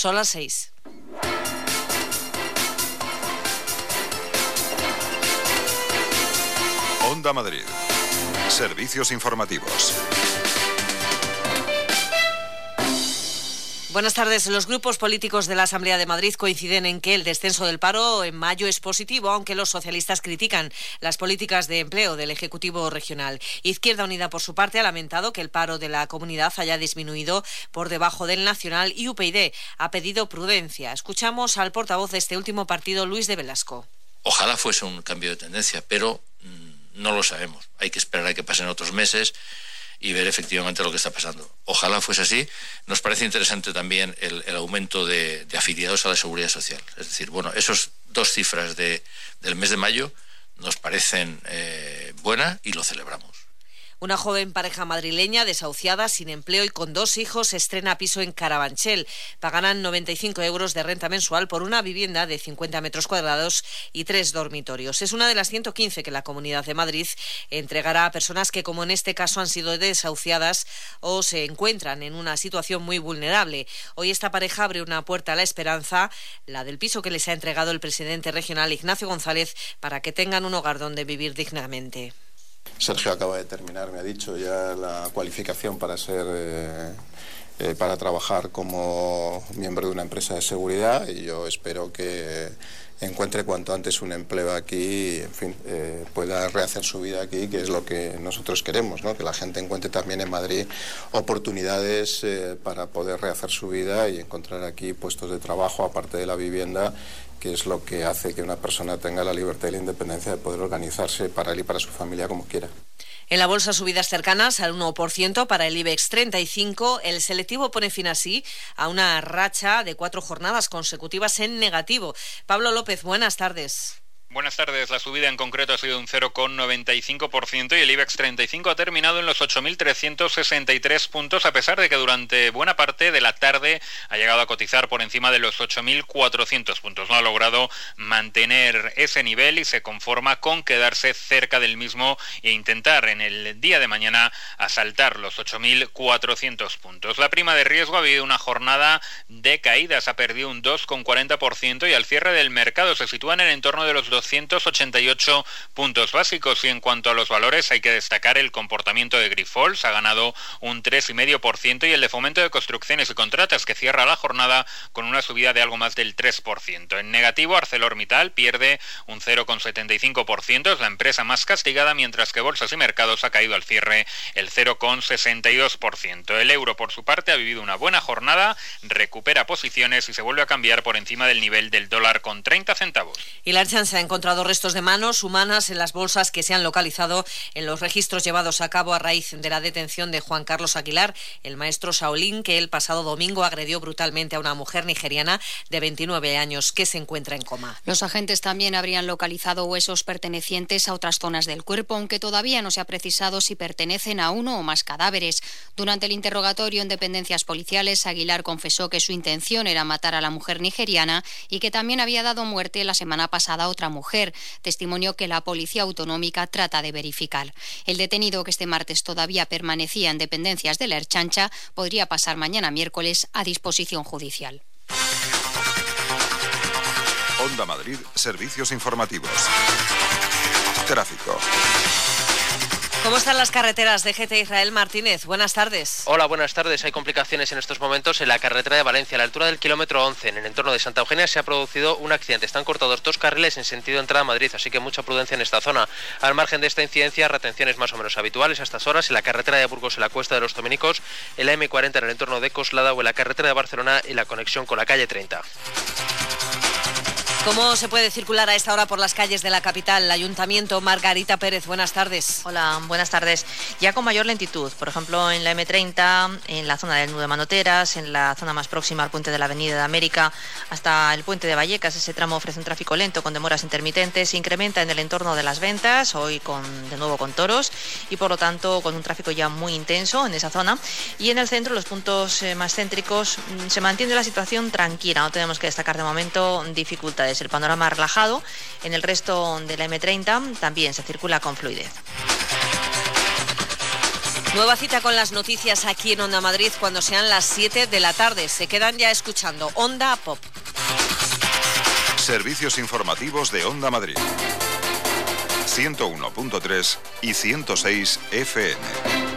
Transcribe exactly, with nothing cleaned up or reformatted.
Son las seis. Onda Madrid. Servicios informativos. Buenas tardes. Los grupos políticos de la Asamblea de Madrid coinciden en que el descenso del paro en mayo es positivo, aunque los socialistas critican las políticas de empleo del Ejecutivo regional. Izquierda Unida, por su parte, ha lamentado que el paro de la comunidad haya disminuido por debajo del nacional y U P YD ha pedido prudencia. Escuchamos al portavoz de este último partido, Luis de Velasco. Ojalá fuese un cambio de tendencia, pero mmm, no lo sabemos. Hay que esperar a que pasen otros meses y ver efectivamente lo que está pasando. Ojalá fuese así. Nos parece interesante también el, el aumento de, de afiliados a la Seguridad Social. Es decir, bueno, esas dos cifras de, del mes de mayo nos parecen eh, buenas y lo celebramos. Una joven pareja madrileña desahuciada, sin empleo y con dos hijos estrena piso en Carabanchel. Pagarán noventa y cinco euros de renta mensual por una vivienda de cincuenta metros cuadrados y tres dormitorios. Es una de las ciento quince que la Comunidad de Madrid entregará a personas que, como en este caso, han sido desahuciadas o se encuentran en una situación muy vulnerable. Hoy esta pareja abre una puerta a la esperanza, la del piso que les ha entregado el presidente regional Ignacio González, para que tengan un hogar donde vivir dignamente. Sergio acaba de terminar, me ha dicho ya la cualificación para ser eh, eh, para trabajar como miembro de una empresa de seguridad y yo espero que encuentre cuanto antes un empleo aquí y, en fin, eh, pueda rehacer su vida aquí, que es lo que nosotros queremos, ¿no? Que la gente encuentre también en Madrid oportunidades eh, para poder rehacer su vida y encontrar aquí puestos de trabajo, aparte de la vivienda, que es lo que hace que una persona tenga la libertad y la independencia de poder organizarse para él y para su familia como quiera. En la bolsa, subidas cercanas al uno por ciento para el IBEX treinta y cinco. El selectivo pone fin así a una racha de cuatro jornadas consecutivas en negativo. Pablo López, buenas tardes. Buenas tardes. La subida en concreto ha sido un cero coma noventa y cinco por ciento y el IBEX treinta y cinco ha terminado en los ocho mil trescientos sesenta y tres puntos, a pesar de que durante buena parte de la tarde ha llegado a cotizar por encima de los ocho mil cuatrocientos puntos. No ha logrado mantener ese nivel y se conforma con quedarse cerca del mismo e intentar en el día de mañana asaltar los ocho mil cuatrocientos puntos. La prima de riesgo ha habido una jornada de caídas, ha perdido un dos coma cuarenta por ciento y al cierre del mercado se sitúa en el entorno de los doscientos ochenta y ocho puntos básicos. Y en cuanto a los valores, hay que destacar el comportamiento de Grifols, ha ganado un tres coma cinco por ciento, y el de Fomento de Construcciones y Contratas, que cierra la jornada con una subida de algo más del tres por ciento. En negativo, ArcelorMittal pierde un cero coma setenta y cinco por ciento, es la empresa más castigada, mientras que Bolsas y Mercados ha caído al cierre el cero coma sesenta y dos por ciento. El euro, por su parte, ha vivido una buena jornada, recupera posiciones y se vuelve a cambiar por encima del nivel del dólar con treinta centavos. Y la Ertzaintza ha encontrado restos de manos humanas en las bolsas que se han localizado en los registros llevados a cabo a raíz de la detención de Juan Carlos Aguilar, el maestro Shaolin, que el pasado domingo agredió brutalmente a una mujer nigeriana de veintinueve años que se encuentra en coma. Los agentes también habrían localizado huesos pertenecientes a otras zonas del cuerpo, aunque todavía no se ha precisado si pertenecen a uno o más cadáveres. Durante el interrogatorio en dependencias policiales, Aguilar confesó que su intención era matar a la mujer nigeriana y que también había dado muerte la semana pasada a otra mujer, testimonio que la Policía Autonómica trata de verificar. El detenido, que este martes todavía permanecía en dependencias de la Ertzaintza, podría pasar mañana miércoles a disposición judicial. Onda Madrid, servicios informativos. Tráfico. ¿Cómo están las carreteras? D G T Israel Martínez, buenas tardes. Hola, buenas tardes. Hay complicaciones en estos momentos en la carretera de Valencia, a la altura del kilómetro once. En el entorno de Santa Eugenia se ha producido un accidente. Están cortados dos carriles en sentido entrada a Madrid, así que mucha prudencia en esta zona. Al margen de esta incidencia, retenciones más o menos habituales a estas horas en la carretera de Burgos, en la Cuesta de los Dominicos, en la eme cuarenta en el entorno de Coslada o en la carretera de Barcelona en la conexión con la calle treinta. ¿Cómo se puede circular a esta hora por las calles de la capital? El Ayuntamiento, Margarita Pérez, buenas tardes. Hola, buenas tardes. Ya con mayor lentitud, por ejemplo, en la eme treinta, en la zona del Nudo de Manoteras, en la zona más próxima al puente de la Avenida de América, hasta el puente de Vallecas. Ese tramo ofrece un tráfico lento con demoras intermitentes, se incrementa en el entorno de las ventas, hoy con de nuevo con toros, y por lo tanto con un tráfico ya muy intenso en esa zona. Y en el centro, los puntos eh, más céntricos, se mantiene la situación tranquila, no tenemos que destacar de momento dificultades. El panorama relajado. En el resto de la eme treinta también se circula con fluidez. Nueva cita con las noticias aquí en Onda Madrid cuando sean las siete de la tarde. Se quedan ya escuchando Onda Pop. Servicios informativos de Onda Madrid. ciento uno punto tres y ciento seis F M.